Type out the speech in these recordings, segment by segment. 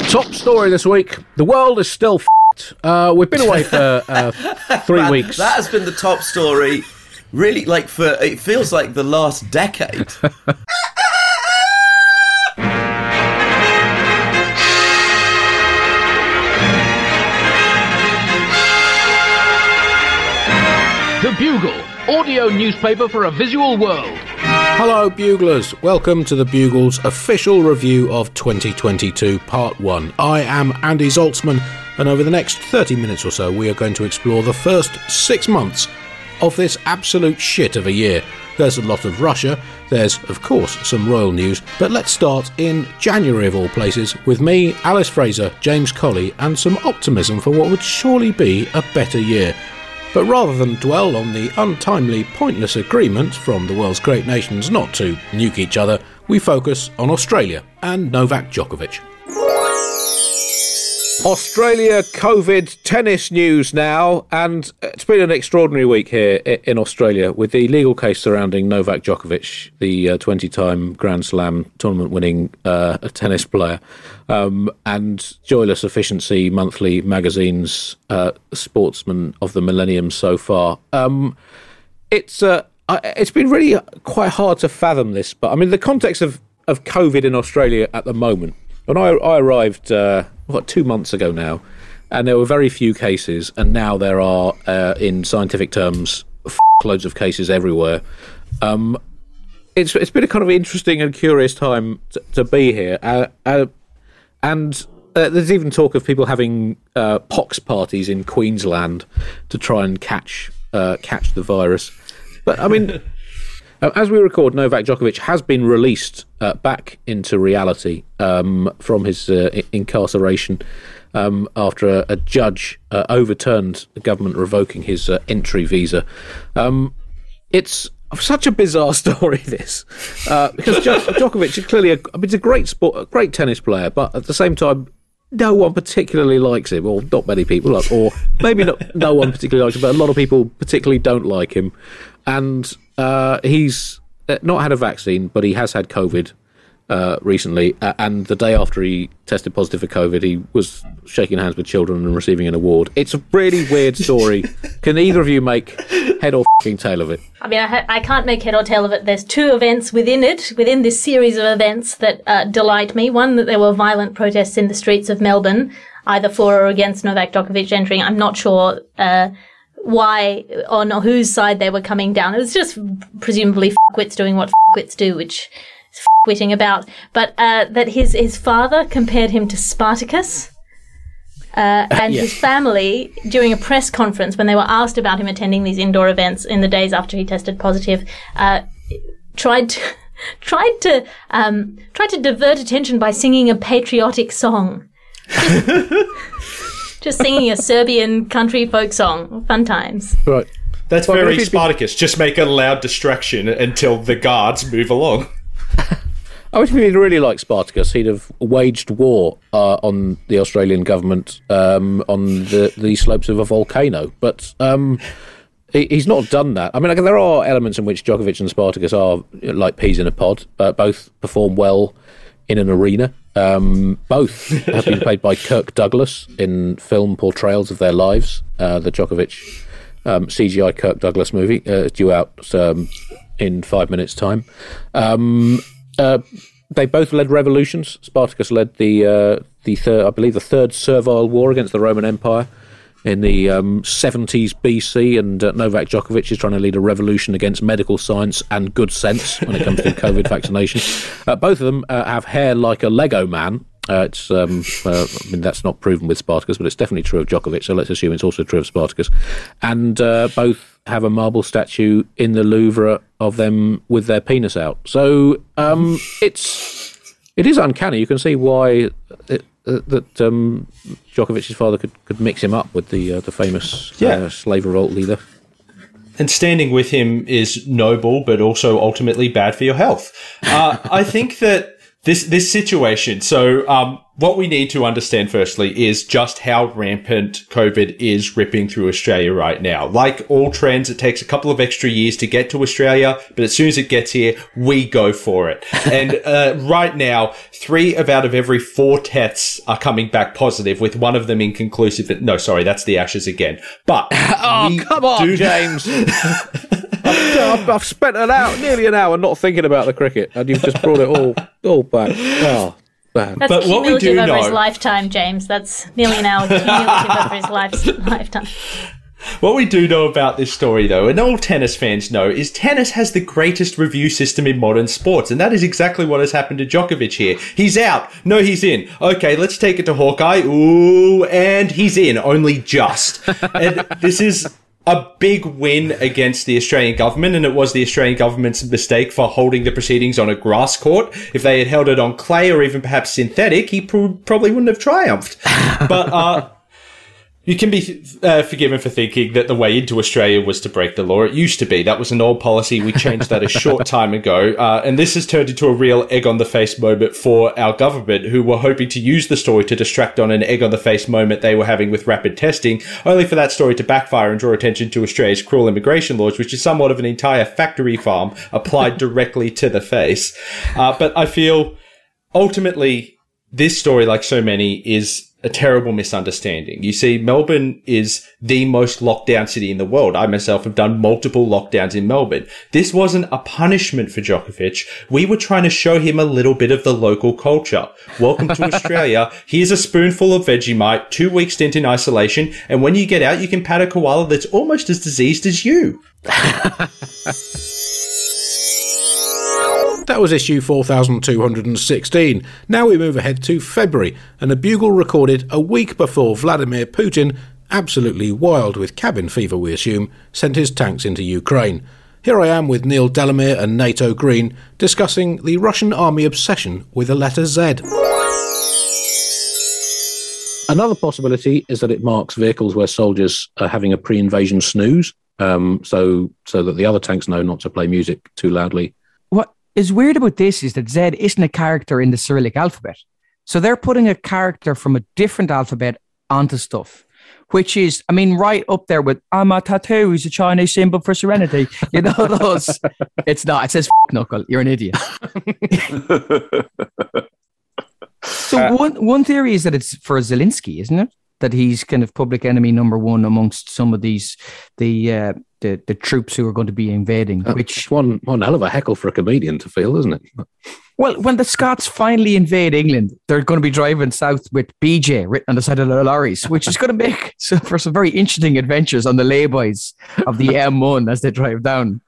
Top story this week. The world is still f***ed. We've been away for 3 weeks. That has been the top story, really, it feels like the last decade. The Bugle, audio newspaper for a visual world. Hello, Buglers. Welcome to the Bugle's official review of 2022 Part 1. I am Andy Zaltzman, and over the next 30 minutes or so, we are going to explore the first 6 months of this absolute shit of a year. There's a lot of Russia, there's, of course, some royal news, but let's start in January of all places, with me, Alice Fraser, James Colley, and some optimism for what would surely be a better year. But rather than dwell on the untimely, pointless agreement from the world's great nations not to nuke each other, we focus on Australia and Novak Djokovic. Australia COVID tennis news now, and it's been an extraordinary week here in Australia with the legal case surrounding Novak Djokovic, the 20-time Grand Slam tournament-winning tennis player, and Joyless Efficiency Monthly magazine's Sportsman of the Millennium so far. It's been really quite hard to fathom this, but I mean the context of COVID in Australia at the moment. When I arrived, 2 months ago now, and there were very few cases, and now there are, in scientific terms, loads of cases everywhere. It's been a kind of interesting and curious time to be here, and there's even talk of people having pox parties in Queensland to try and catch the virus. But I mean, as we record, Novak Djokovic has been released back into reality from his incarceration after a judge overturned the government revoking his entry visa. It's such a bizarre story, this, because Djokovic is clearly he's a great tennis player, but at the same time, no one particularly likes him, or not many people, or maybe no one particularly likes him, but a lot of people particularly don't like him. And he's not had a vaccine, but he has had COVID recently. And the day after he tested positive for COVID, he was shaking hands with children and receiving an award. It's a really weird story. Can either of you make head or f***ing tail of it? I mean, I can't make head or tail of it. There's 2 events within this series of events that delight me. One, that there were violent protests in the streets of Melbourne, either for or against Novak Djokovic entering. I'm not sure why, on whose side they were coming down. It was just presumably f***wits doing what f***wits do, which is f***witting about. But that his father compared him to Spartacus. And his family, during a press conference, when they were asked about him attending these indoor events in the days after he tested positive, tried to divert attention by singing a patriotic song. Just singing a Serbian country folk song. Fun times. Right. That's very Spartacus. Just make a loud distraction until the guards move along. I wish he'd really like Spartacus. He'd have waged war on the Australian government on the slopes of a volcano. But he's not done that. I mean, there are elements in which Djokovic and Spartacus are like peas in a pod. Both perform well in an arena. Both have been played by Kirk Douglas in film portrayals of their lives. The Djokovic CGI Kirk Douglas movie due out in 5 minutes' time. They both led revolutions. Spartacus led the third servile war against the Roman Empire in the 70s BC, and Novak Djokovic is trying to lead a revolution against medical science and good sense when it comes to COVID vaccination. Both of them have hair like a Lego man. I mean, that's not proven with Spartacus, but it's definitely true of Djokovic, so let's assume it's also true of Spartacus. And both have a marble statue in the Louvre of them with their penis out. So it is uncanny. You can see why Djokovic's father could mix him up with the famous slave revolt leader. And standing with him is noble, but also ultimately bad for your health. I think that this situation. So what we need to understand firstly is just how rampant COVID is ripping through Australia right now. Like all trends, it takes a couple of extra years to get to Australia, but as soon as it gets here, we go for it. And right now, 3 out of every 4 tests are coming back positive, with one of them inconclusive. No, sorry, that's the Ashes again. But come on, James. I've spent nearly an hour not thinking about the cricket, and you've just brought it all back. Oh. That's but what we do over know, his lifetime, James. That's nearly an hour cumulative over his lifetime. What we do know about this story, though, and all tennis fans know, is tennis has the greatest review system in modern sports, and that is exactly what has happened to Djokovic here. He's out. No, he's in. Okay, let's take it to Hawkeye. Ooh, and he's in, only just. And this is a big win against the Australian government, and it was the Australian government's mistake for holding the proceedings on a grass court. If they had held it on clay or even perhaps synthetic, he probably wouldn't have triumphed. But you can be forgiven for thinking that the way into Australia was to break the law. It used to be. That was an old policy. We changed that a short time ago. And this has turned into a real egg-on-the-face moment for our government, who were hoping to use the story to distract on an egg-on-the-face moment they were having with rapid testing, only for that story to backfire and draw attention to Australia's cruel immigration laws, which is somewhat of an entire factory farm applied directly to the face. But I feel, ultimately, this story, like so many, is a terrible misunderstanding. You see, Melbourne is the most locked down city in the world. I myself have done multiple lockdowns in Melbourne. This wasn't a punishment for Djokovic. We were trying to show him a little bit of the local culture. Welcome to Australia. Here's a spoonful of Vegemite, 2 weeks stint in isolation, and when you get out, you can pat a koala that's almost as diseased as you. That was issue 4216. Now we move ahead to February, and the Bugle recorded a week before Vladimir Putin, absolutely wild with cabin fever we assume, sent his tanks into Ukraine. Here I am with Neil Delamere and NATO Green discussing the Russian army obsession with the letter Z. Another possibility is that it marks vehicles where soldiers are having a pre-invasion snooze, so that the other tanks know not to play music too loudly. What is weird about this is that Z isn't a character in the Cyrillic alphabet. So they're putting a character from a different alphabet onto stuff, which is, I mean, right up there with "I'm a tattoo" is a Chinese symbol for serenity. You know those? It's not. It says "knuckle." You're an idiot. So one theory is that it's for Zelensky, isn't it? That he's kind of public enemy number one amongst some of these the troops who are going to be invading. Which one hell of a heckle for a comedian to feel, isn't it? Well, when the Scots finally invade England, they're going to be driving south with BJ written on the side of their lorries, which is going to make for some very interesting adventures on the laybys of the M1 as they drive down.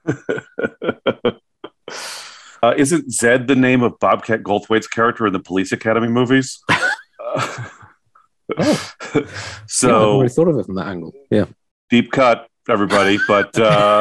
Isn't Zed the name of Bobcat Goldthwait's character in the Police Academy movies? So yeah, I never really thought of it from that angle. Yeah, deep cut, everybody. But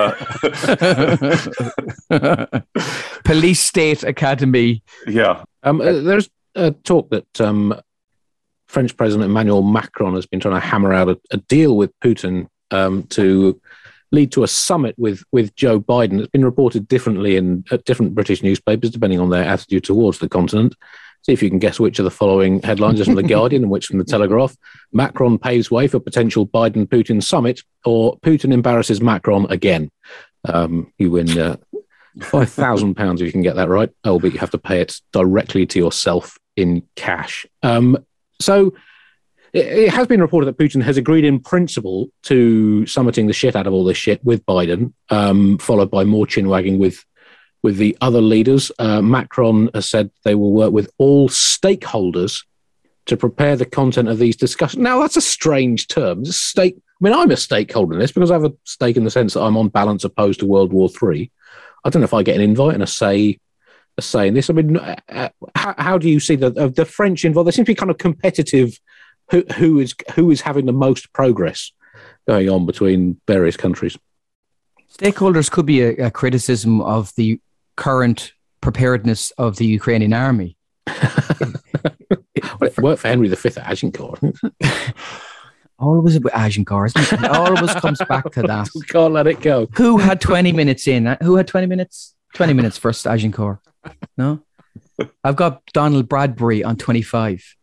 Police State Academy. Yeah. There's a talk that French President Emmanuel Macron has been trying to hammer out a deal with Putin to lead to a summit with Joe Biden. It's been reported differently in different British newspapers, depending on their attitude towards the continent. See if you can guess which of the following headlines is from The Guardian and which from The Telegraph. Macron paves way for potential Biden-Putin summit, or Putin embarrasses Macron again. You win £5,000 if you can get that right. Oh, but you have to pay it directly to yourself in cash. So it has been reported that Putin has agreed in principle to summiting the shit out of all this shit with Biden, followed by more chin-wagging with the other leaders. Macron has said they will work with all stakeholders to prepare the content of these discussions. Now, that's a strange term. I mean, I'm a stakeholder in this because I have a stake in the sense that I'm on balance opposed to World War III. I don't know if I get an invite and a say in this. I mean, how do you see the French involved? They seem to be kind of competitive. Who is having the most progress going on between various countries? Stakeholders could be a criticism of the current preparedness of the Ukrainian army. Well, it worked for Henry V at Agincourt. Always about Agincourt, isn't it? It always comes back to that. We can't let it go. Who had 20 minutes in? Who had 20 minutes? 20 minutes first Agincourt. No? I've got Donald Bradbury on 25.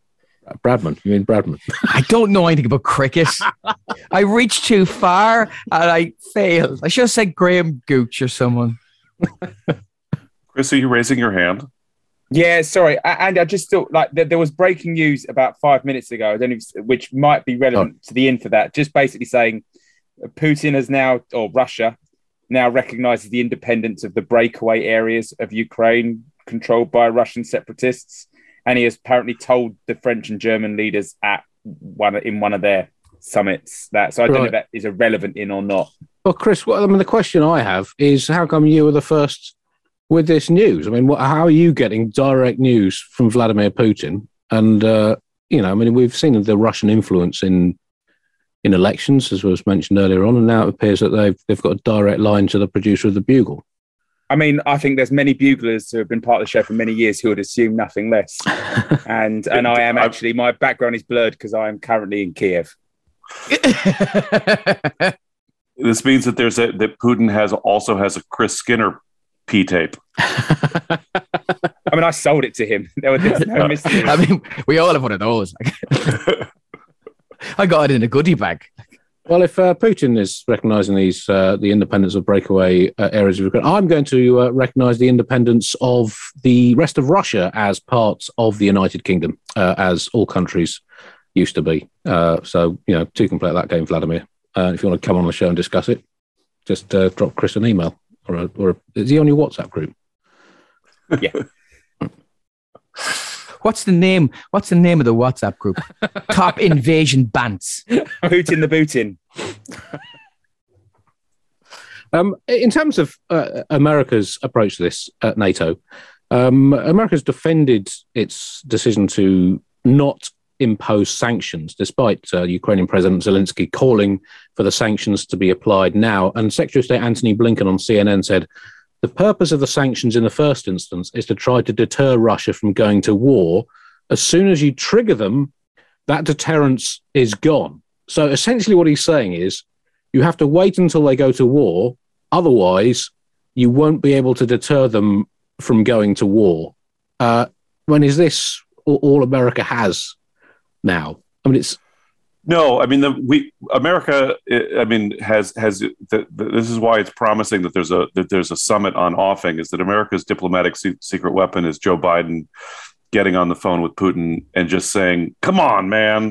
Bradman. You mean Bradman? I don't know anything about cricket. I reached too far and I failed. I should have said Graham Gooch or someone. Chris, are you raising your hand? Yeah, sorry. And I just thought like there was breaking news about 5 minutes ago, I don't know which might be relevant to the end for that. Just basically saying Putin has now, or Russia, now recognizes the independence of the breakaway areas of Ukraine controlled by Russian separatists. And he has apparently told the French and German leaders in one of their summits that. So I don't know if that is irrelevant or not. Well, Chris, the question I have is how come you were the first with this news? I mean, how are you getting direct news from Vladimir Putin? And, we've seen the Russian influence in elections, as was mentioned earlier on, and now it appears that they've got a direct line to the producer of the Bugle. I mean, I think there's many buglers who have been part of the show for many years who would assume nothing less. And I am actually, my background is blurred because I am currently in Kiev. This means that that Putin also has a Chris Skinner P-tape. I mean, I sold it to him. There's no mystery. I mean, we all have one of those. I got it in a goodie bag. Well, if Putin is recognising the independence of breakaway areas of Ukraine, I'm going to recognise the independence of the rest of Russia as part of the United Kingdom, as all countries used to be. So, two can play that game, Vladimir. If you want to come on the show and discuss it, just drop Chris an email. Or is he on your WhatsApp group? Yeah. What's the name of the WhatsApp group? Top Invasion Bants. Putin the Putin. In terms of America's approach to this at NATO, America's defended its decision to not impose sanctions, despite Ukrainian President Zelensky calling for the sanctions to be applied now. And Secretary of State Antony Blinken on CNN said, the purpose of the sanctions in the first instance is to try to deter Russia from going to war. As soon as you trigger them, that deterrence is gone. So essentially what he's saying is you have to wait until they go to war. Otherwise, you won't be able to deter them from going to war. When is this all America has now? I mean, it's... No, I mean America. I mean, has this is why it's promising that there's a summit on offing. Is that America's diplomatic secret weapon is Joe Biden getting on the phone with Putin and just saying, "Come on, man,"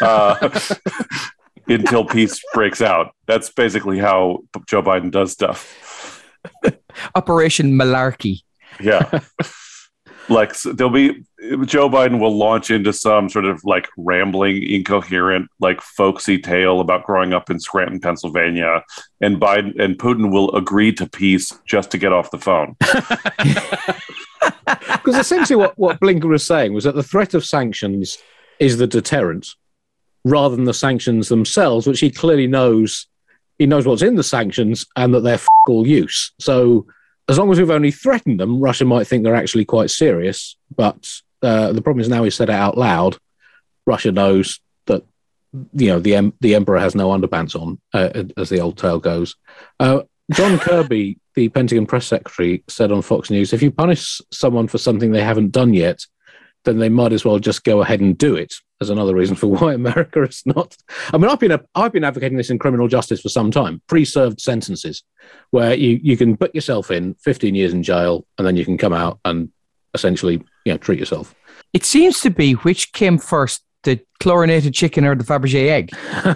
until peace breaks out. That's basically how Joe Biden does stuff. Operation Malarkey. Yeah. Like Joe Biden will launch into some sort of like rambling, incoherent, like folksy tale about growing up in Scranton, Pennsylvania, and Putin will agree to peace just to get off the phone. Because essentially what Blinken was saying was that the threat of sanctions is the deterrent rather than the sanctions themselves, which he clearly knows. He knows what's in the sanctions and that they're all use. So as long as we've only threatened them, Russia might think they're actually quite serious. But the problem is now he's said it out loud. Russia knows that the emperor has no underpants on, as the old tale goes. John Kirby, the Pentagon press secretary, said on Fox News, if you punish someone for something they haven't done yet, then they might as well just go ahead and do it. As another reason for why America is not. I mean, I've been advocating this in criminal justice for some time. Pre-served sentences, where you can put yourself in 15 years in jail, and then you can come out and essentially, treat yourself. It seems to be which came first, the chlorinated chicken or the Fabergé egg.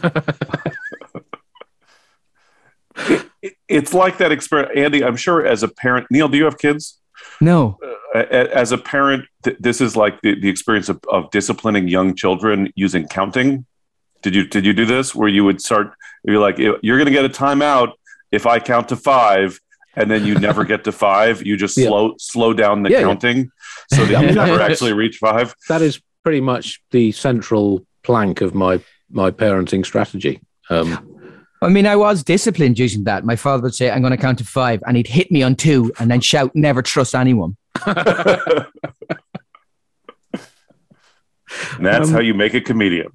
It's like that experience, Andy. I'm sure as a parent, Neil, do you have kids? No. As a parent, this is like the experience of disciplining young children using counting. Did you do this where you would start? You're like, you're going to get a timeout if I count to 5, and then you never get to 5. You just slow down the counting so that you never actually reach 5. That is pretty much the central plank of my parenting strategy. I mean, I was disciplined using that. My father would say, I'm going to count to 5, and he'd hit me on 2 and then shout, never trust anyone. And that's how you make a comedian.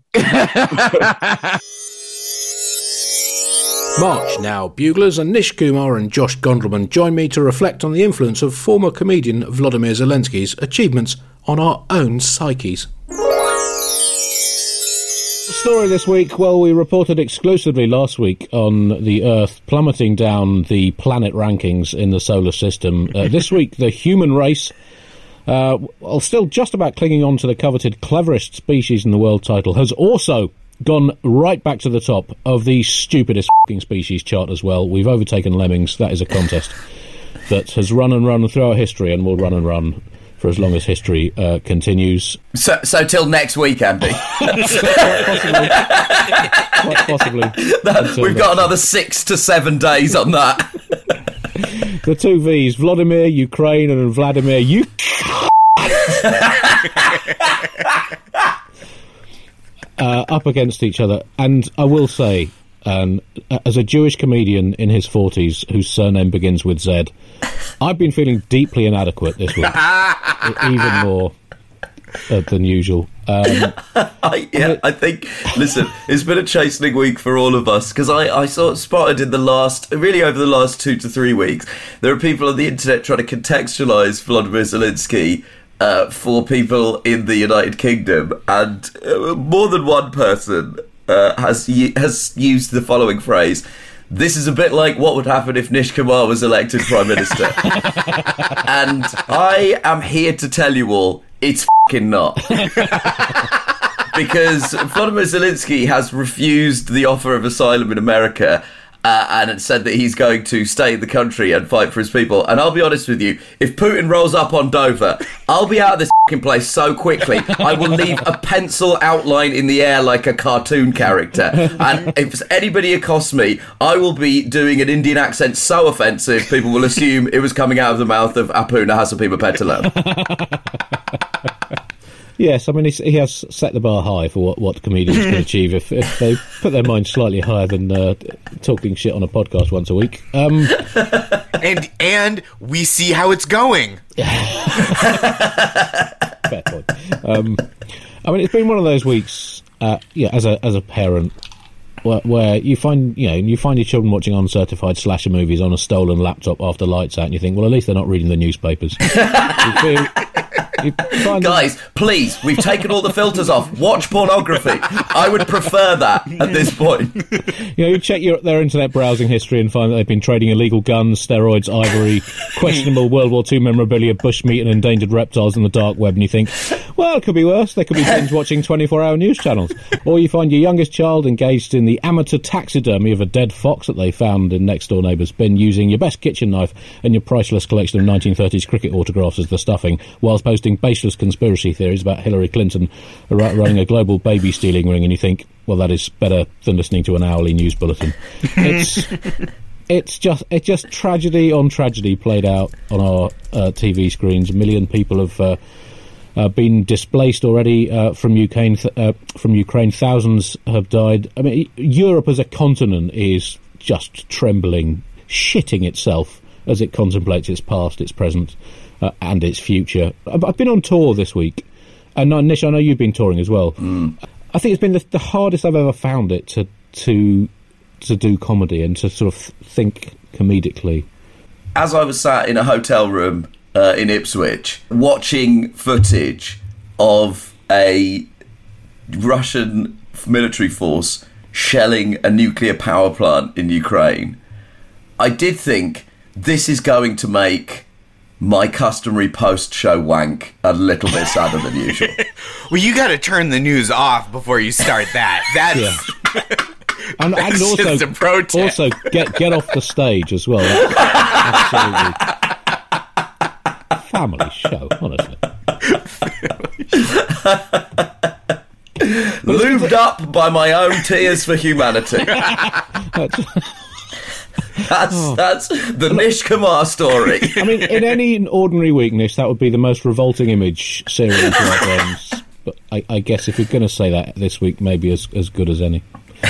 March now. Buglers and Nish Kumar and Josh Gondelman join me to reflect on the influence of former comedian Vladimir Zelensky's achievements on our own psyches. story this week, well, we reported exclusively last week on the Earth plummeting down the planet rankings in the solar system. This week, the human race, while still just about clinging on to the coveted cleverest species in the world title, has also gone right back to the top of the stupidest f***ing species chart as well. We've overtaken lemmings. That is a contest that has run and run throughout history and will run and run for as long as history continues. So till next week, Andy. Quite possibly. We've got another 6 to 7 days on that. The two V's, Vladimir, Ukraine, and Vladimir, up against each other. And I will say, as a Jewish comedian in his 40s whose surname begins with Z, I've been feeling deeply inadequate this week, even more than usual. I think, listen, it's been a chastening week for all of us, because I sort of spotted over the last 2 to 3 weeks, there are people on the internet trying to contextualise Volodymyr Zelensky for people in the United Kingdom, and more than one person has used the following phrase: "This is a bit like what would happen if Nish Kumar was elected Prime Minister." And I am here to tell you all, it's f***ing not. Because Volodymyr Zelensky has refused the offer of asylum in America, and it said that he's going to stay in the country and fight for his people. And I'll be honest with you, if Putin rolls up on Dover, I'll be out of this f***ing place so quickly, I will leave a pencil outline in the air like a cartoon character. And if anybody accosts me, I will be doing an Indian accent so offensive, people will assume it was coming out of the mouth of Apuna Hasapima-Petalam. Yes, I mean, he has set the bar high for what comedians can achieve if they put their mind slightly higher than talking shit on a podcast once a week. And we see how it's going. Fair point. I mean, it's been one of those weeks, as a parent, where you find your children watching uncertified slasher movies on a stolen laptop after lights out, and you think, well, at least they're not reading the newspapers. Guys, please, we've taken all the filters off. Watch pornography. I would prefer that at this point. You check their internet browsing history and find that they've been trading illegal guns, steroids, ivory, questionable World War II memorabilia, bushmeat and endangered reptiles on the dark web, and you think, well, it could be worse. They could be binge watching 24-hour news channels. Or you find your youngest child engaged in the amateur taxidermy of a dead fox that they found in next-door neighbour's bin, using your best kitchen knife and your priceless collection of 1930s cricket autographs as the stuffing, whilst posting baseless conspiracy theories about Hillary Clinton running a global baby stealing ring, and you think, well, that is better than listening to an hourly news bulletin. It's just tragedy on tragedy played out on our TV screens. 1 million people have been displaced already from Ukraine. Thousands have died. I mean, Europe as a continent is just trembling, shitting itself as it contemplates its past, its present, and its future. I've been on tour this week, and Nish, I know you've been touring as well. I think it's been the hardest I've ever found it to do comedy and to sort of think comedically. As I was sat in a hotel room in Ipswich, watching footage of a Russian military force shelling a nuclear power plant in Ukraine, I did think, this is going to make my customary post-show wank a little bit sadder than usual. Well, you got to turn the news off before you start that. That's and also get off the stage as well. Absolutely. Family show, honestly. Lubed up by my own tears for humanity. That's the Nish Kumar story. I mean, in any ordinary weakness, that would be the most revolting image searing into our brains. But I guess if you're going to say that this week, maybe as good as any.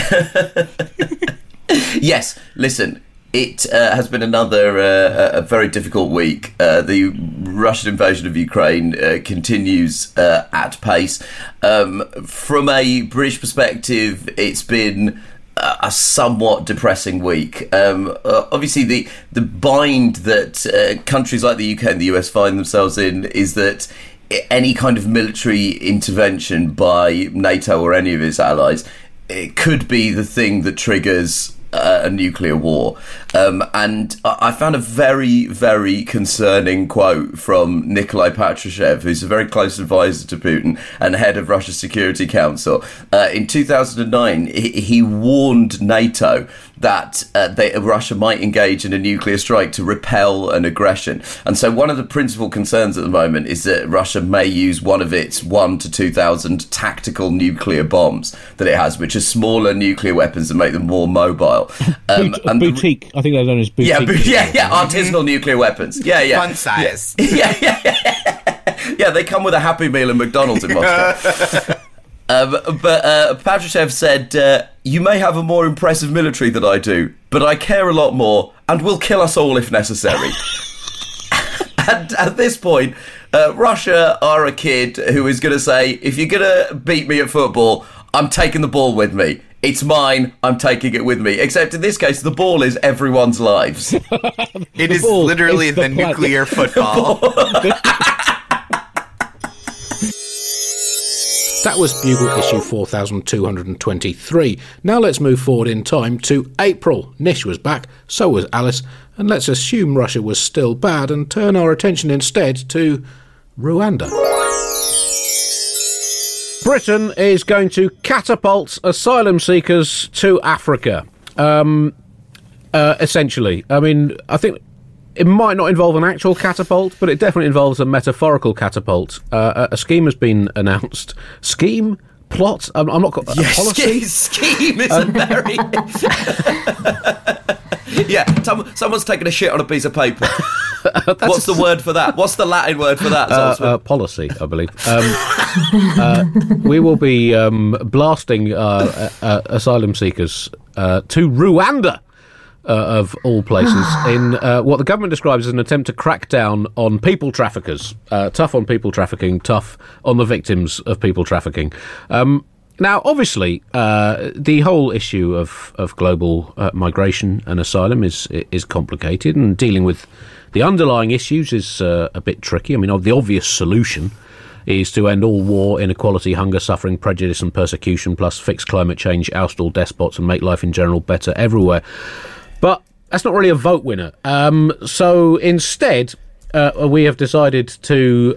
Yes, listen, it has been another a very difficult week. The Russian invasion of Ukraine continues at pace. From a British perspective, it's been a somewhat depressing week. Obviously, the bind that countries like the UK and the US find themselves in is that any kind of military intervention by NATO or any of its allies, it could be the thing that triggers a nuclear war. And I found a very, very concerning quote from Nikolai Patrushev, who's a very close advisor to Putin and head of Russia's Security Council. In 2009, he warned NATO that Russia might engage in a nuclear strike to repel an aggression. And so one of the principal concerns at the moment is that Russia may use one of its 1,000 to 2,000 tactical nuclear bombs that it has, which are smaller nuclear weapons that make them more mobile. And boutique. I think they're known as boutique. Artisanal nuclear weapons. Fun size. Yeah, they come with a Happy Meal in McDonald's in Moscow. But Patrushev said, you may have a more impressive military than I do, but I care a lot more and will kill us all if necessary. And at this point, Russia are a kid who is going to say, if you're going to beat me at football, I'm taking the ball with me. It's mine, I'm taking it with me. Except in this case, the ball is everyone's lives. It is literally the nuclear football. That was Bugle issue 4223. Now let's move forward in time to April. Nish was back, so was Alice, and let's assume Russia was still bad and turn our attention instead to Rwanda. Britain is going to catapult asylum seekers to Africa. Essentially. I mean, I think it might not involve an actual catapult, but it definitely involves a metaphorical catapult. A scheme has been announced. Scheme? Plot? I'm not... policy? Scheme is a very... Yeah, someone's taken a shit on a piece of paper. What's the word for that? What's the Latin word for that? Policy, I believe. We will be blasting asylum seekers to Rwanda, of all places, in what the government describes as an attempt to crack down on people traffickers. Tough on people trafficking, tough on the victims of people trafficking. Now, obviously, the whole issue of global migration and asylum is complicated, and dealing with the underlying issues is a bit tricky. I mean, the obvious solution is to end all war, inequality, hunger, suffering, prejudice and persecution, plus fix climate change, oust all despots and make life in general better everywhere. But that's not really a vote winner. So instead... we have decided to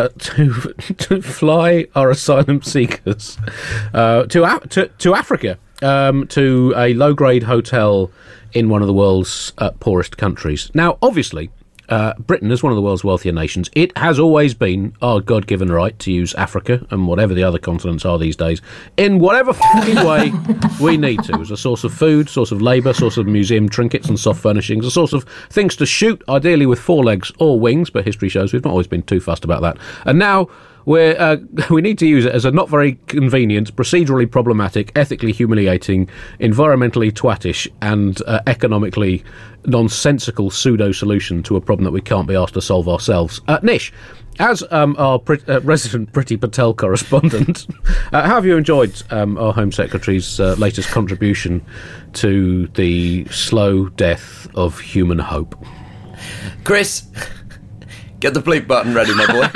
fly our asylum seekers to Africa, to a low-grade hotel in one of the world's poorest countries. Now, obviously, Britain is one of the world's wealthier nations. It has always been our God-given right to use Africa and whatever the other continents are these days in whatever fucking way we need to, as a source of food, source of labour, source of museum trinkets and soft furnishings, a source of things to shoot, ideally with 4 legs or wings, but history shows we've not always been too fussed about that. And now we need to use it as a not very convenient, procedurally problematic, ethically humiliating, environmentally twattish and economically nonsensical pseudo-solution to a problem that we can't be asked to solve ourselves. Nish, as our resident Priti Patel correspondent, how have you enjoyed our Home Secretary's latest contribution to the slow death of human hope? Chris, get the bleep button ready, my boy.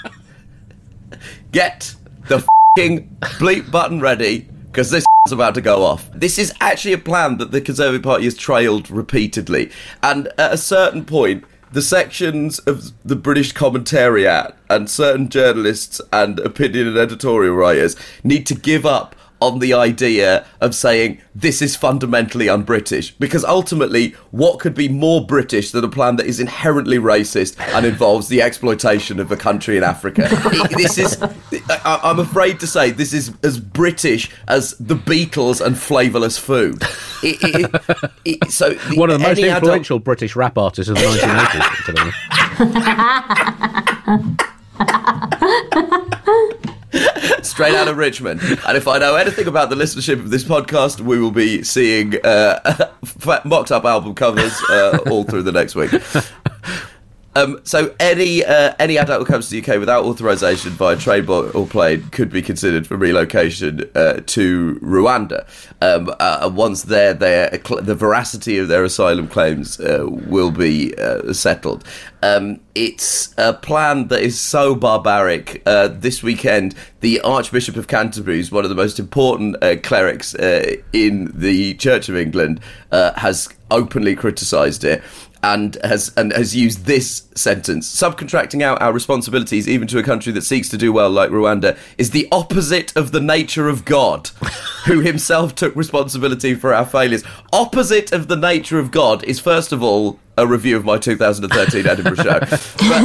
Get the f***ing bleep button ready, because this is about to go off. This is actually a plan that the Conservative Party has trailed repeatedly. And at a certain point, the sections of the British commentariat and certain journalists and opinion and editorial writers need to give up on the idea of saying this is fundamentally un-British, because ultimately what could be more British than a plan that is inherently racist and involves the exploitation of a country in Africa? This is, I'm afraid to say, this is as British as the Beatles and flavourless food. So one of the most influential British rap artists of the 1980s. Straight out of Richmond. And if I know anything about the listenership of this podcast, we will be seeing mocked up album covers all through the next week. So any adult who comes to the UK without authorisation via train or plane could be considered for relocation to Rwanda. Once there, the veracity of their asylum claims will be settled. It's a plan that is so barbaric. This weekend, the Archbishop of Canterbury, who's one of the most important clerics in the Church of England, has openly criticised it. And has used this sentence: subcontracting out our responsibilities even to a country that seeks to do well like Rwanda is the opposite of the nature of God, who himself took responsibility for our failures. Opposite of the nature of God is, first of all, a review of my 2013 Edinburgh show. But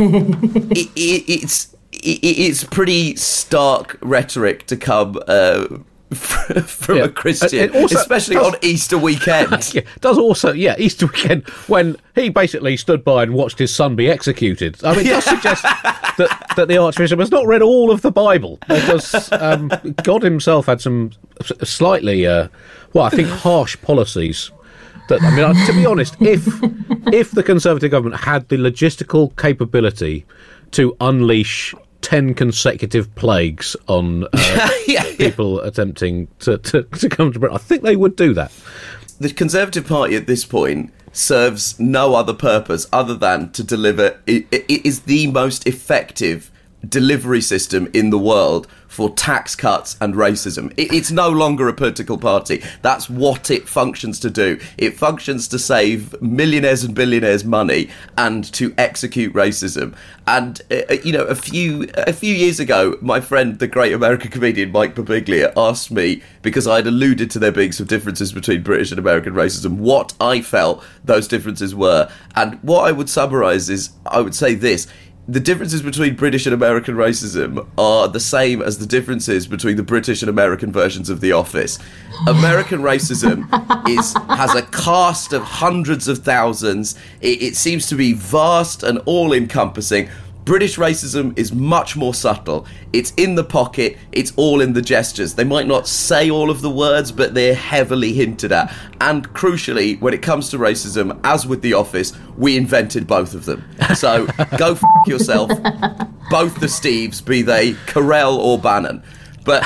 it's pretty stark rhetoric to come from a Christian, especially on Easter weekend. Easter weekend, when he basically stood by and watched his son be executed. I mean, it does suggest that the Archbishop has not read all of the Bible, because God himself had some slightly, I think, harsh policies. That, I mean, to be honest, if the Conservative government had the logistical capability to unleash 10 consecutive plagues on people attempting to come to Britain, I think they would do that. The Conservative Party at this point serves no other purpose other than to deliver. It is the most effective delivery system in the world for tax cuts and racism. It's no longer a political party. That's what it functions to do. It functions to save millionaires and billionaires money and to execute racism. And a few years ago, my friend, the great American comedian Mike Birbiglia, asked me, because I'd alluded to there being some differences between British and American racism, what I felt those differences were. And what I would summarise is, I would say this: the differences between British and American racism are the same as the differences between the British and American versions of The Office. American racism has a cast of hundreds of thousands. It seems to be vast and all-encompassing. British racism is much more subtle. It's in the pocket. It's all in the gestures. They might not say all of the words, but they're heavily hinted at. And crucially, when it comes to racism, as with The Office, we invented both of them. So go f*** yourself. Both the Steves, be they Carell or Bannon. But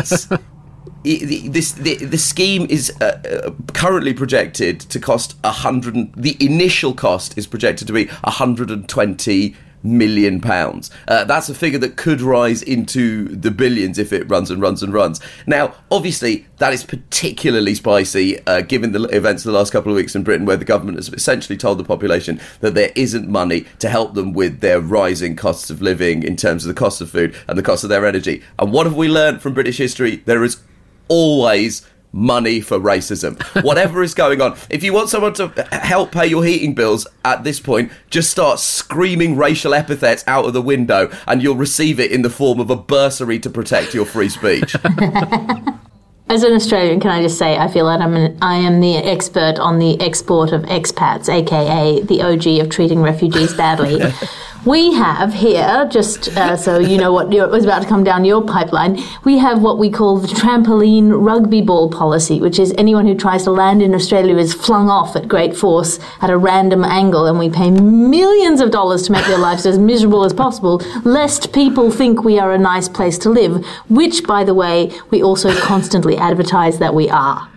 the scheme is currently projected to cost the initial cost is projected to be £120 million. That's a figure that could rise into the billions if it runs and runs and runs. Now, obviously, that is particularly spicy given the events of the last couple of weeks in Britain, where the government has essentially told the population that there isn't money to help them with their rising costs of living in terms of the cost of food and the cost of their energy. And what have we learned from British history? There is always money for racism. Whatever is going on, if you want someone to help pay your heating bills at this point, just start screaming racial epithets out of the window and you'll receive it in the form of a bursary to protect your free speech. As an Australian, can I just say, I feel that I am the expert on the export of expats, aka the OG of treating refugees badly. We have here, just so you know what was about to come down your pipeline, we have what we call the trampoline rugby ball policy, which is anyone who tries to land in Australia is flung off at great force at a random angle, and we pay millions of dollars to make their lives as miserable as possible, lest people think we are a nice place to live, which, by the way, we also constantly advertise that we are.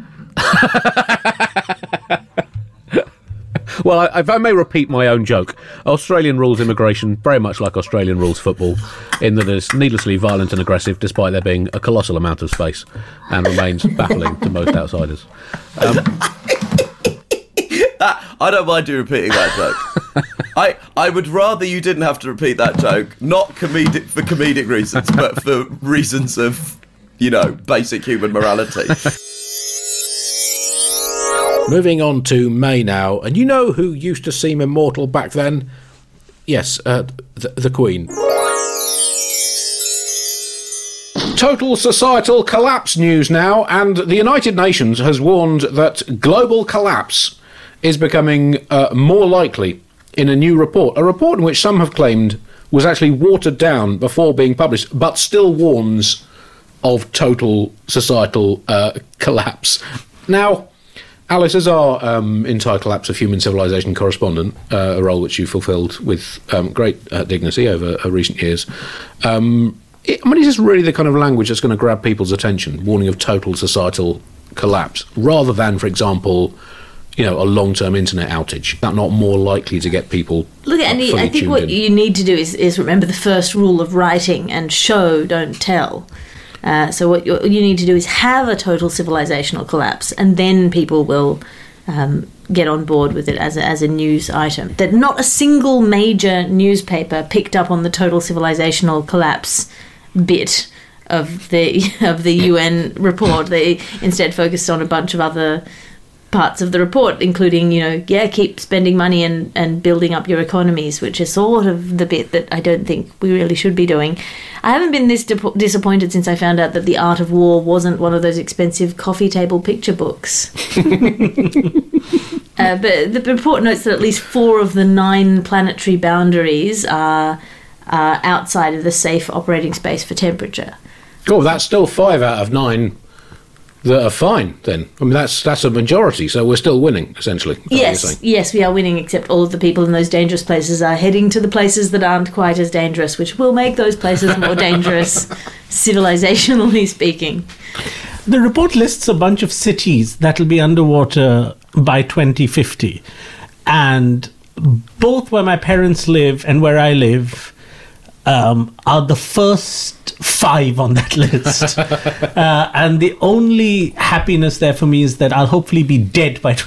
Well, if I may repeat my own joke, Australian rules immigration very much like Australian rules football, in that it's needlessly violent and aggressive despite there being a colossal amount of space, and remains baffling to most outsiders. I don't mind you repeating that joke. I would rather you didn't have to repeat that joke, not for comedic reasons, but for reasons of, basic human morality. Moving on to May now, and you know who used to seem immortal back then? Yes, the Queen. Total societal collapse news now, and the United Nations has warned that global collapse is becoming more likely in a new report. A report in which some have claimed was actually watered down before being published, but still warns of total societal collapse. Now, Alice, as our entire collapse of human civilization correspondent, a role which you fulfilled with great dignity over recent years, is this really the kind of language that's going to grab people's attention, warning of total societal collapse, rather than, for example, a long-term internet outage? That not more likely to get people Look, Andy, I think what you need to do is remember the first rule of writing and show, don't tell. So what you need to do is have a total civilizational collapse, and then people will get on board with it as a news item. That not a single major newspaper picked up on the total civilizational collapse bit of the UN report. They instead focused on a bunch of other parts of the report, including, keep spending money and building up your economies, which is sort of the bit that I don't think we really should be doing. I haven't been this disappointed since I found out that The Art of War wasn't one of those expensive coffee table picture books. But the report notes that at least 4 of the 9 planetary boundaries are outside of the safe operating space for temperature. Oh, that's still 5 out of 9 that are fine, then. That's a majority, so we're still winning, essentially. Yes, we are winning, except all of the people in those dangerous places are heading to the places that aren't quite as dangerous, which will make those places more dangerous, civilizationally speaking. The report lists a bunch of cities that will be underwater by 2050, and both where my parents live and where I live are the first 5 on that list. And the only happiness there for me is that I'll hopefully be dead by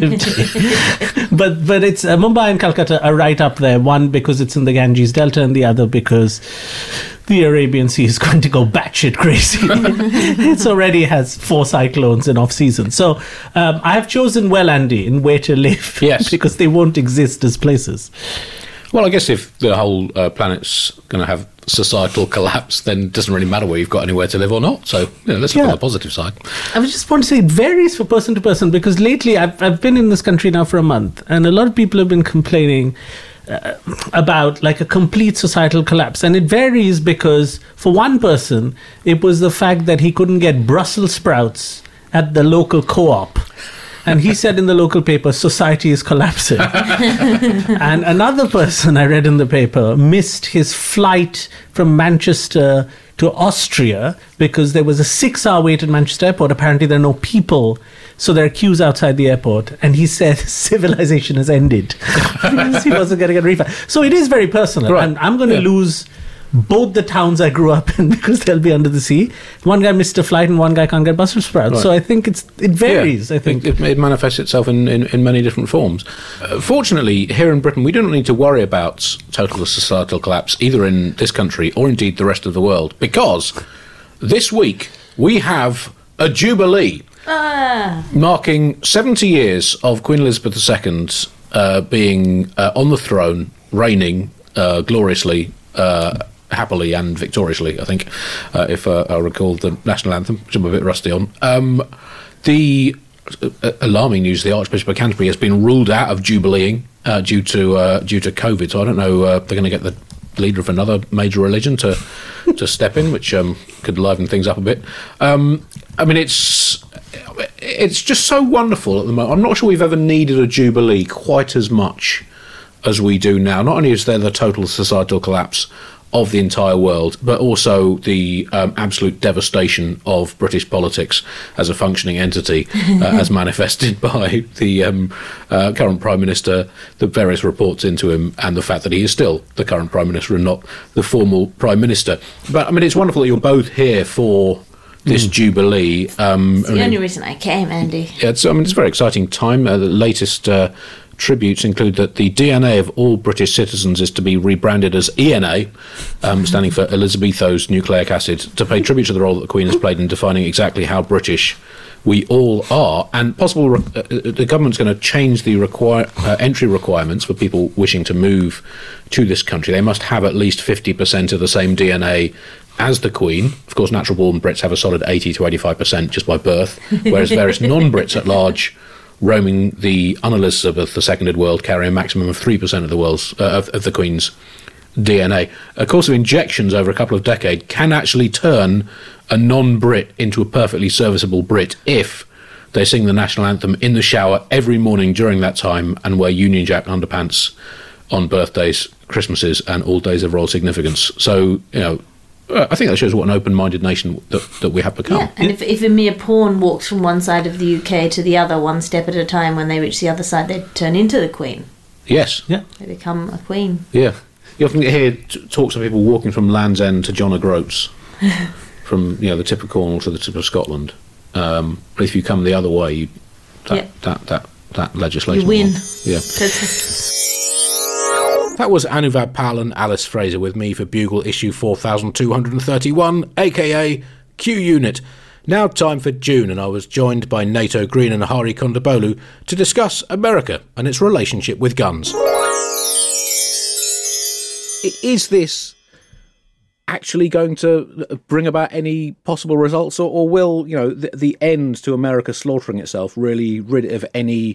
2050. but it's Mumbai and Calcutta are right up there. One because it's in the Ganges Delta, and the other because the Arabian Sea is going to go batshit crazy. It already has 4 cyclones in off-season. So I have chosen well, Andy, in where to live. Yes. Because they won't exist as places. Well, I guess if the whole planet's going to have societal collapse, then it doesn't really matter whether you've got anywhere to live or not. So let's look on the positive side. I just want to say it varies from person to person, because lately I've been in this country now for a month, and a lot of people have been complaining about like a complete societal collapse. And it varies because for one person, it was the fact that he couldn't get Brussels sprouts at the local co-op. And he said in the local paper, society is collapsing. And another person I read in the paper missed his flight from Manchester to Austria because there was a 6-hour wait at Manchester Airport. Apparently there are no people, so there are queues outside the airport. And he said civilization has ended. He wasn't going to get a refund. So it is very personal. Right. And I'm going to lose both the towns I grew up in because they'll be under the sea. One guy missed a flight and one guy can't get Brussels sprouts. Right. So I think it varies. I think it manifests itself in many different forms. Fortunately, here in Britain, we don't need to worry about total societal collapse either in this country or indeed the rest of the world, because this week we have a jubilee marking 70 years of Queen Elizabeth II being on the throne, reigning gloriously, happily and victoriously, I think, if I recall the national anthem, which I'm a bit rusty on. The alarming news: the Archbishop of Canterbury has been ruled out of jubileeing due to COVID. So I don't know. They're going to get the leader of another major religion to step in, which could liven things up a bit. It's just so wonderful at the moment. I'm not sure we've ever needed a jubilee quite as much as we do now. Not only is there the total societal collapse of the entire world, but also the absolute devastation of British politics as a functioning entity, as manifested by the current Prime Minister, the various reports into him, and the fact that he is still the current Prime Minister and not the formal Prime Minister. But, it's wonderful that you're both here for this jubilee. It's the only reason I came, Andy. Yeah, it's a very exciting time. The latest tributes include that the DNA of all British citizens is to be rebranded as ENA, standing for Elizabethose nucleic acid, to pay tribute to the role that the Queen has played in defining exactly how British we all are. And the government's going to change the entry requirements for people wishing to move to this country. They must have at least 50% of the same DNA as the Queen. Of course, natural-born Brits have a solid 80 to 85% just by birth, whereas various non-Brits at large roaming the un-Elizabeth II world carry a maximum of 3% of the world's of the Queen's DNA. A course of injections over a couple of decades can actually turn a non-Brit into a perfectly serviceable Brit if They sing the national anthem in the shower every morning during that time and wear Union Jack underpants on birthdays, Christmases, and all days of royal significance. So, I think that shows what an open-minded nation that we have become. Yeah, and if a mere pawn walks from one side of the UK to the other one step at a time, when they reach the other side, they turn into the Queen. Yes. Yeah. They become a queen. Yeah. You often hear talks of people walking from Land's End to John O'Groats, from the tip of Cornwall to the tip of Scotland. But if you come the other way, that legislation you win. Yeah. That was Anuvab Pal and Alice Fraser with me for Bugle issue 4231, aka Q Unit. Now time for June, and I was joined by Nato Green and Hari Kondabolu to discuss America and its relationship with guns. Is this actually going to bring about any possible results, or will the end to America slaughtering itself really rid it of any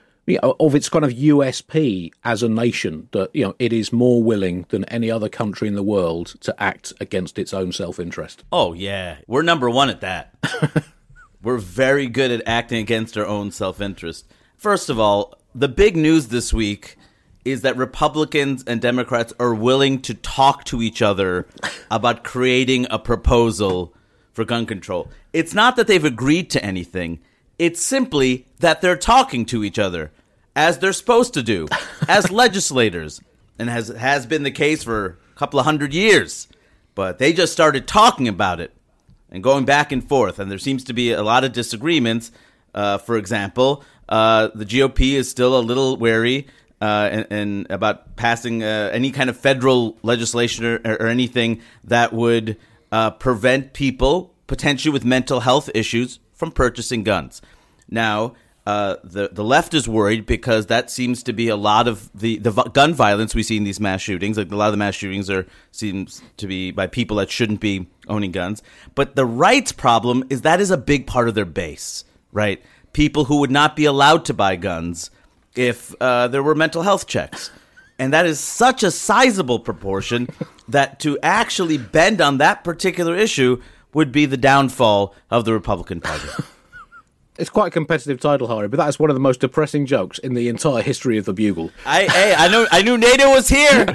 of its kind of USP as a nation, that it is more willing than any other country in the world to act against its own self-interest? Oh yeah, we're number one at that. We're very good at acting against our own self-interest. First of all, the big news this week is that Republicans and Democrats are willing to talk to each other about creating a proposal for gun control. It's not that they've agreed to anything. It's simply that they're talking to each other, as they're supposed to do, as legislators, and has been the case for a couple of 100 years. But they just started talking about it and going back and forth, and there seems to be a lot of disagreements. For example, the GOP is still a little wary and about passing any kind of federal legislation or anything that would prevent people, potentially with mental health issues, from purchasing guns. Now, the left is worried because that seems to be a lot of the gun violence we see in these mass shootings. Like, a lot of the mass shootings seems to be by people that shouldn't be owning guns. But the right's problem is that is a big part of their base, right? People who would not be allowed to buy guns if there were mental health checks. And that is such a sizable proportion that to actually bend on that particular issue would be the downfall of the Republican Party. It's quite a competitive title, Hari, but that's one of the most depressing jokes in the entire history of the Bugle. I knew NATO was here.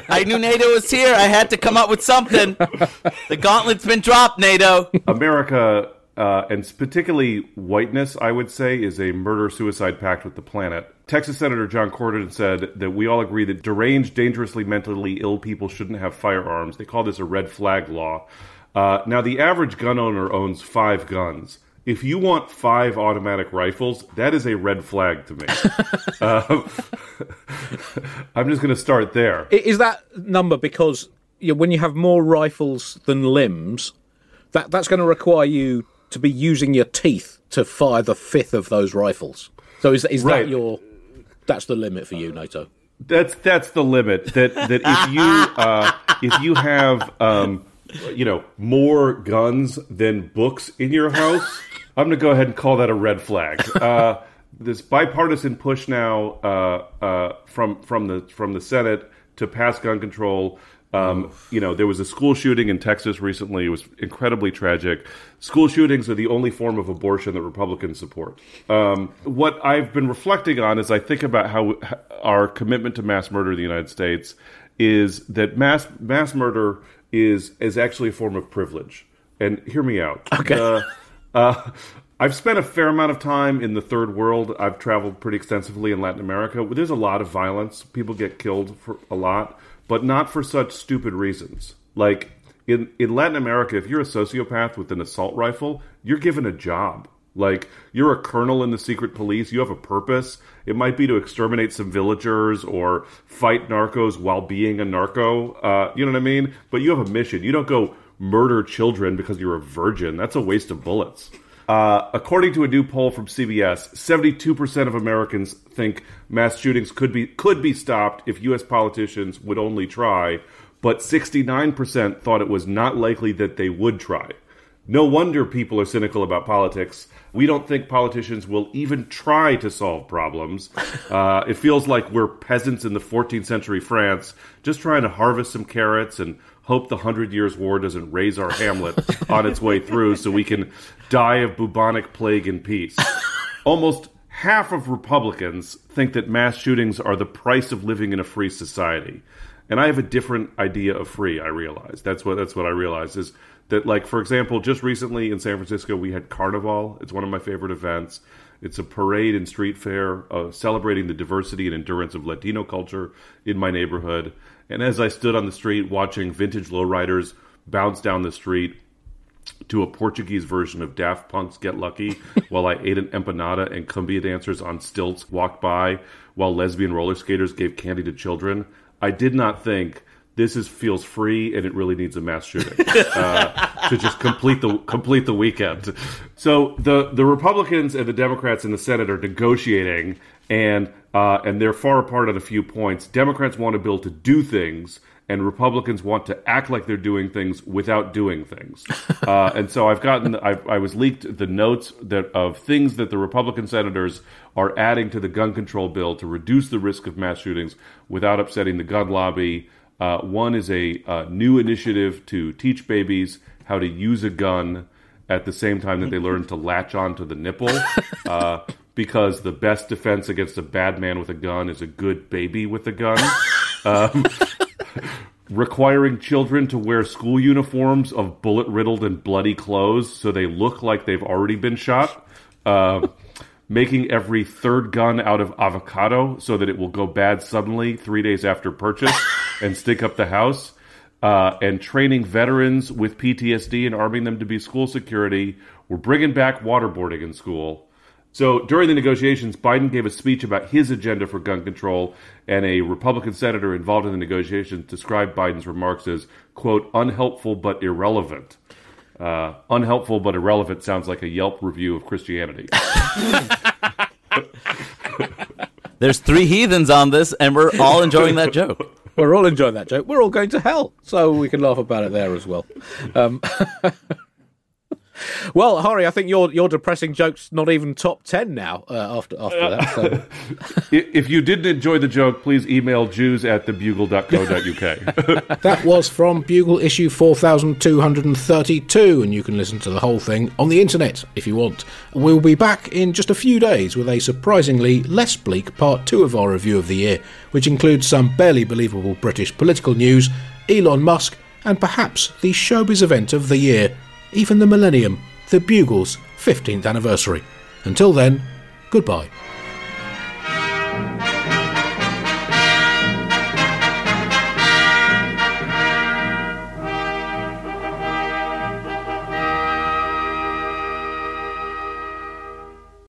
I had to come up with something. The gauntlet's been dropped, NATO. America, and particularly whiteness, I would say, is a murder-suicide pact with the planet. Texas Senator John Cornyn said that we all agree that deranged, dangerously mentally ill people shouldn't have firearms. They call this a red flag law. Now, the average gun owner owns 5 guns. If you want 5 automatic rifles, that is a red flag to me. I'm just going to start there. Is that number because when you have more rifles than limbs, that's going to require you to be using your teeth to fire the 5th of those rifles? So is right. that that's the limit for you, NATO? That's the limit. That if you have more guns than books in your house, I'm going to go ahead and call that a red flag. This bipartisan push now from the Senate to pass gun control. There was a school shooting in Texas recently. It was incredibly tragic. School shootings are the only form of abortion that Republicans support. What I've been reflecting on as I think about how our commitment to mass murder in the United States is that mass murder is actually a form of privilege. And hear me out. Okay. I've spent a fair amount of time in the third world. I've traveled pretty extensively in Latin America. There's a lot of violence. People get killed for a lot, but not for such stupid reasons. Like in Latin America, if you're a sociopath with an assault rifle, you're given a job. Like, you're a colonel in the secret police. You have a purpose. It might be to exterminate some villagers or fight narcos while being a narco. You know what I mean? But you have a mission. You don't go murder children because you're a virgin. That's a waste of bullets. According to a new poll from CBS, 72% of Americans think mass shootings could be stopped if U.S. politicians would only try, but 69% thought it was not likely that they would try. No wonder people are cynical about politics. We don't think politicians will even try to solve problems. It feels like we're peasants in the 14th century France, just trying to harvest some carrots and hope the 100 Years' War doesn't raise our Hamlet on its way through so we can die of bubonic plague in peace. almost half of Republicans think that mass shootings are the price of living in a free society. And I have a different idea of free, I realize. That's what I realize is that, like, for example, just recently in San Francisco, we had Carnival. It's one of my favorite events. It's a parade and street fair celebrating the diversity and endurance of Latino culture in my neighborhood. And as I stood on the street watching vintage lowriders bounce down the street to a Portuguese version of Daft Punk's Get Lucky while I ate an empanada and cumbia dancers on stilts walked by while lesbian roller skaters gave candy to children, I did not think feels free and it really needs a mass shooting to just complete the weekend. So the Republicans and the Democrats in the Senate are negotiating, and they're far apart on a few points. Democrats want a bill to do things, and Republicans want to act like they're doing things without doing things. And so I was leaked the notes of things that the Republican senators are adding to the gun control bill to reduce the risk of mass shootings without upsetting the gun lobby. One is a new initiative to teach babies how to use a gun at the same time that they learn to latch onto the nipple, because the best defense against a bad man with a gun is a good baby with a gun. Requiring children to wear school uniforms of bullet-riddled and bloody clothes so they look like they've already been shot. Making every third gun out of avocado so that it will go bad suddenly 3 days after purchase and stink up the house. And training veterans with PTSD and arming them to be school security. We're bringing back waterboarding in school. So during the negotiations, Biden gave a speech about his agenda for gun control, and a Republican senator involved in the negotiations described Biden's remarks as, quote, unhelpful but irrelevant. Unhelpful but irrelevant sounds like a Yelp review of Christianity. There's 3 heathens on this, and we're all enjoying that joke. We're all enjoying that joke. We're all going to hell, so we can laugh about it there as well. Well, Hari, I think your depressing joke's not even top 10 now after that. So. If you didn't enjoy the joke, please email jews@thebugle.co.uk. That was from Bugle issue 4232, and you can listen to the whole thing on the internet if you want. We'll be back in just a few days with a surprisingly less bleak part 2 of our review of the year, which includes some barely believable British political news, Elon Musk, and perhaps the showbiz event of the year, even the millennium, the Bugle's 15th anniversary. Until then, goodbye.